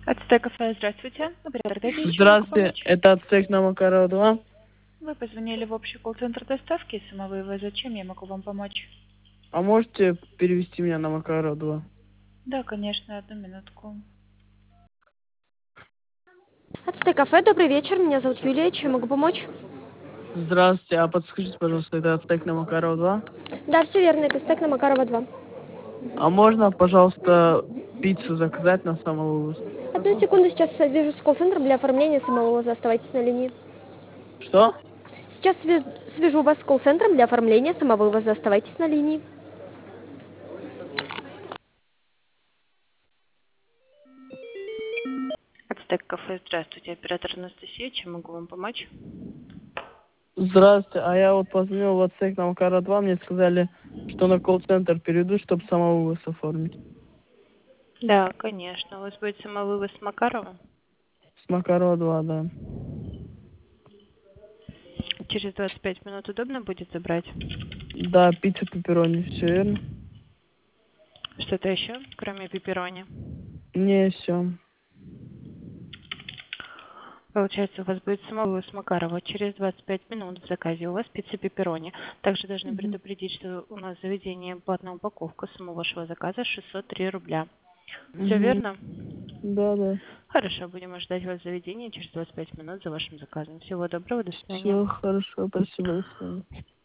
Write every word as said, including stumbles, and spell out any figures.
Ацтек кафе, здравствуйте. Оператор, дайте еще могу Здравствуйте, помочь? это Ацтек на Макарова два. Вы позвонили в общий колл-центр доставки самовывоза. Чем я могу вам помочь? А можете перевести меня на Макарова два? Да, конечно, одну минутку. Ацтек кафе, добрый вечер. Меня зовут Юлия. Чем могу помочь? Здравствуйте, а подскажите, пожалуйста, это Ацтек на Макарова два? Да, все верно. Это стек на Макарова два. А можно, пожалуйста, пиццу заказать на самовывоз? Одну секунду, сейчас свяжусь с колл-центром для оформления самовывоза. Оставайтесь на линии. Что? Сейчас свя- свяжу вас с колл-центром для оформления самовывоза. Оставайтесь на линии. Ацтек кафе, здравствуйте. Оператор Анастасия, чем могу вам помочь? Здравствуйте, а я вот позвонил в Ацтек на Макарова два, мне сказали, что на колл-центр перейду, чтобы самовывоз оформить. Да, конечно. У вас будет самовывоз с Макарова? С Макарова два, да. Через двадцать пять минут удобно будет забрать? Да, пицца пепперони, все верно? Что-то еще, кроме пепперони? Не, все. Получается, у вас будет самовывоз с Макарова. Через двадцать пять минут в заказе у вас пицца пепперони. Также должны предупредить, что у нас заведение платная упаковка самого вашего заказа шестьсот три рубля. Все Угу. верно? Да, да. Хорошо, будем ждать вас в заведении через двадцать пять минут за вашим заказом. Всего доброго, до свидания. Все хорошо, спасибо, до свидания.